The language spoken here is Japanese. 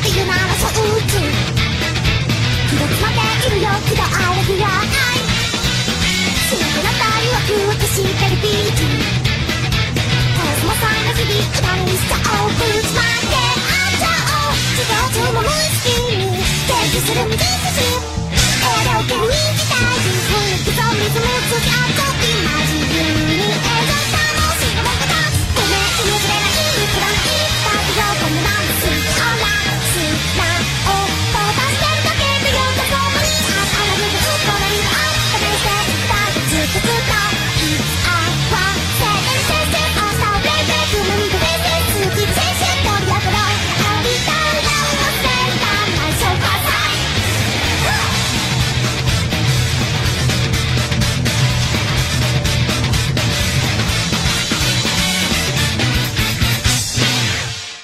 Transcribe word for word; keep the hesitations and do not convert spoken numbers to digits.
言うならそう打つ気が詰まっているよ気があれくらい強くなったりワクワクしてるビーチコスモさんの日々今にしちゃおうぶつまってあっちゃおう自動中も無意識に研究する道筋俺を蹴りに行きたい雰囲気とリズムつき合って